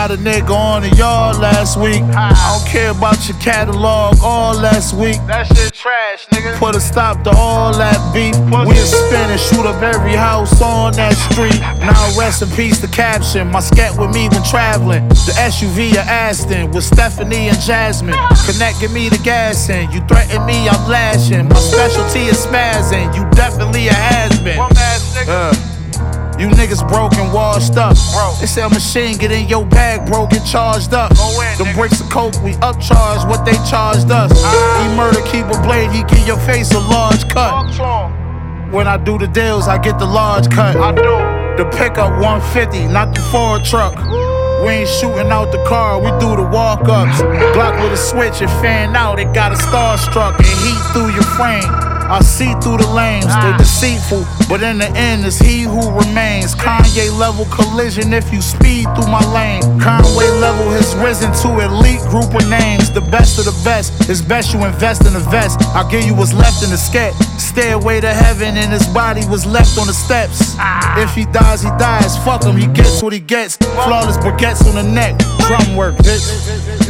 Shot a nigga on the yard last week. I don't care about your catalog all last week. That shit trash, nigga. Put a stop to all that beef. We'll spin and shoot up every house on that street. Now rest in peace, the caption. My scat with me when traveling. The SUV of Aston with Stephanie and Jasmine. Connecting me to gas in. You threaten me, I'm lashing. My specialty is spazzing. You definitely a has-been. Bum ass nigga. You niggas broke and washed up. Bro. They say a machine get in your bag, bro, get charged up. Go in, The nigga. bricks of coke, we upcharged what they charged us. He murder, keep a blade, he give your face a large cut. Talk to him. When I do the deals, I get the large cut. I do. The pickup 150, not the Ford truck. We ain't shooting out the car, we do the walk-ups. Glock with a switch and fan out, it got a starstruck. And heat through your frame. I see through the lanes, they're deceitful, but in the end, it's he who remains. Kanye level collision if you speed through my lane. Conway level has risen to elite group of names. The best of the best, it's best you invest in a vest. I'll give you what's left in the scat. Stairway to heaven and his body was left on the steps. If he dies, he dies, fuck him, he gets what he gets. Flawless baguettes on the neck, drum work, bitch.